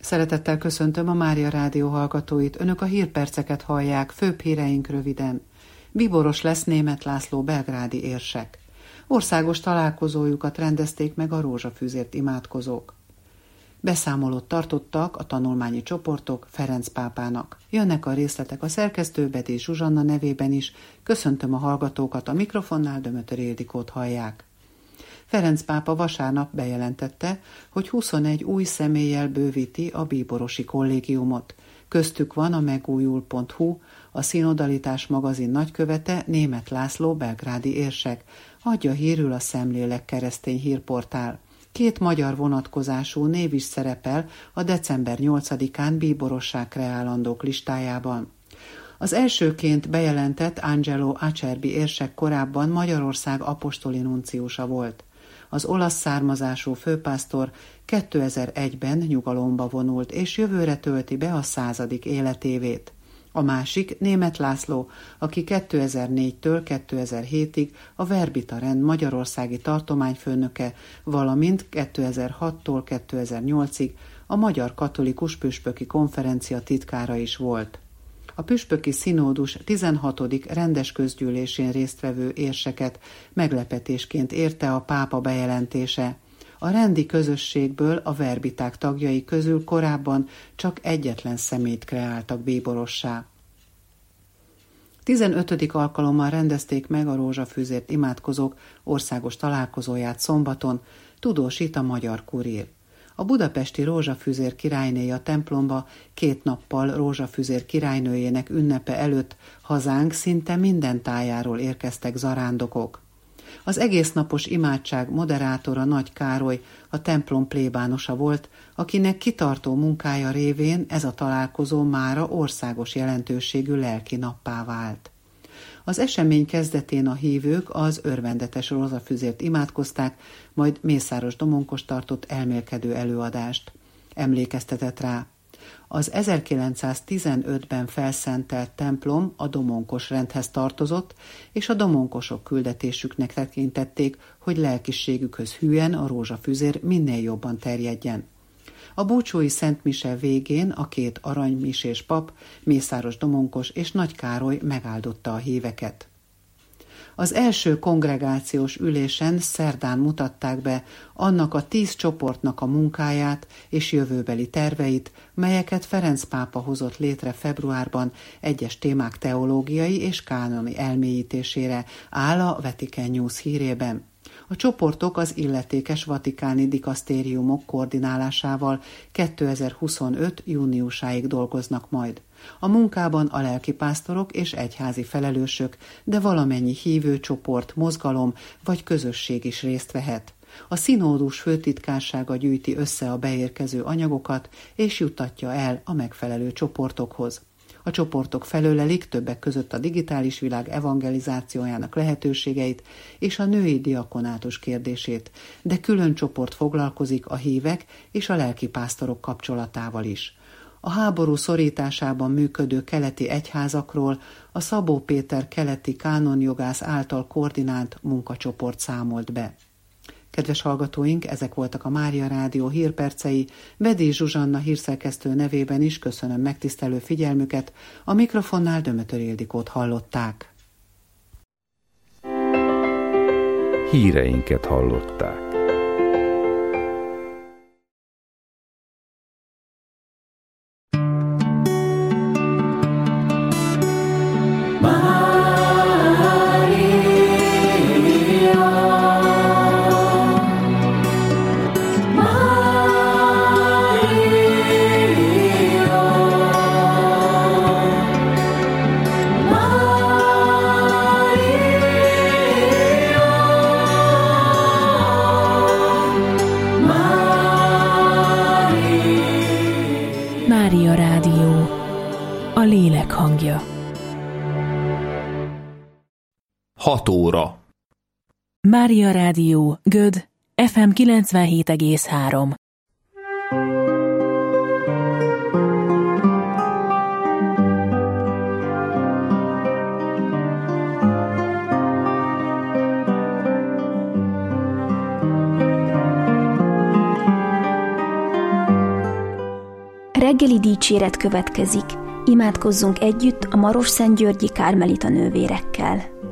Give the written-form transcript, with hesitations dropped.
Szeretettel köszöntöm a Mária Rádió hallgatóit. Önök a hírperceket hallják, főbb híreink röviden. Bíboros lesz Németh László belgrádi érsek. Országos találkozójukat rendezték meg a rózsafűzért imádkozók. Beszámolót tartottak a tanulmányi csoportok Ferenc pápának. Jönnek a részletek a szerkesztő Bedély Zsuzsanna nevében is. Köszöntöm a hallgatókat, a mikrofonnál Dömötör Ildikót hallják. Ferenc pápa vasárnap bejelentette, hogy 21 új személlyel bővíti a bíborosi kollégiumot. Köztük van a megújul.hu, a Szinodalitás magazin nagykövete Németh László belgrádi érsek, adja hírül a Szemlélek keresztény hírportál. 2 magyar vonatkozású név is szerepel a december 8-án bíborossá kreálandók listájában. Az elsőként bejelentett Angelo Acerbi érsek korábban Magyarország apostoli nunciusa volt. Az olasz származású főpásztor 2001-ben nyugalomba vonult, és jövőre tölti be a 100. életévét. A másik Németh László, aki 2004-től 2007-ig a Verbita rend magyarországi tartományfőnöke, valamint 2006-tól 2008-ig a Magyar Katolikus Püspöki Konferencia titkára is volt. A püspöki színódus 16. rendes közgyűlésén résztvevő érseket meglepetésként érte a pápa bejelentése. A rendi közösségből a verbiták tagjai közül korábban csak egyetlen személyt kreáltak bíborossá. 15. alkalommal rendezték meg a rózsafűzért imádkozók országos találkozóját szombaton, tudósít a Magyar Kurír. A budapesti Rózsafűzér királyné a templomba 2 nappal Rózsafűzér királynőjének ünnepe előtt hazánk szinte minden tájáról érkeztek zarándokok. Az egésznapos imádság moderátora Nagy Károly a templom plébánosa volt, akinek kitartó munkája révén ez a találkozó mára országos jelentőségű lelki nappá vált. Az esemény kezdetén a hívők az örvendetes rózsafűzért imádkozták, majd Mészáros Domonkos tartott elmélkedő előadást. Emlékeztetett rá: az 1915-ben felszentelt templom a Domonkos rendhez tartozott, és a domonkosok küldetésüknek tekintették, hogy lelkiségükhöz hűen a rózsafűzér minél jobban terjedjen. A búcsúi szentmise végén a 2 aranymisés pap, Mészáros Domonkos és Nagy Károly megáldotta a híveket. Az első kongregációs ülésen szerdán mutatták be annak a 10 csoportnak a munkáját és jövőbeli terveit, melyeket Ferenc pápa hozott létre februárban egyes témák teológiai és kánoni elmélyítésére, áll a Vatican News hírében. A csoportok az illetékes vatikáni dikasztériumok koordinálásával 2025. júniusáig dolgoznak majd. A munkában a lelkipásztorok és egyházi felelősök, de valamennyi hívő csoport, mozgalom vagy közösség is részt vehet. A szinódus főtitkársága gyűjti össze a beérkező anyagokat és juttatja el a megfelelő csoportokhoz. A csoportok felölelik többek között a digitális világ evangelizációjának lehetőségeit és a női diakonátus kérdését, de külön csoport foglalkozik a hívek és a lelkipásztorok kapcsolatával is. A háború szorításában működő keleti egyházakról a Szabó Péter keleti kánonjogász által koordinált munkacsoport számolt be. Kedves hallgatóink, ezek voltak a Mária Rádió hírpercei. Bedély Zsuzsanna hírszerkesztő nevében is köszönöm megtisztelő figyelmüket. A mikrofonnál Dömötör Ildikót hallották. Híreinket hallották. Mária Rádió, a lélek hangja. 6 óra. Mária Rádió, Göd, FM 97,3. reggeli dicséret következik. Imádkozzunk együtt a Marosszentgyörgyi kármelita nővérekkel.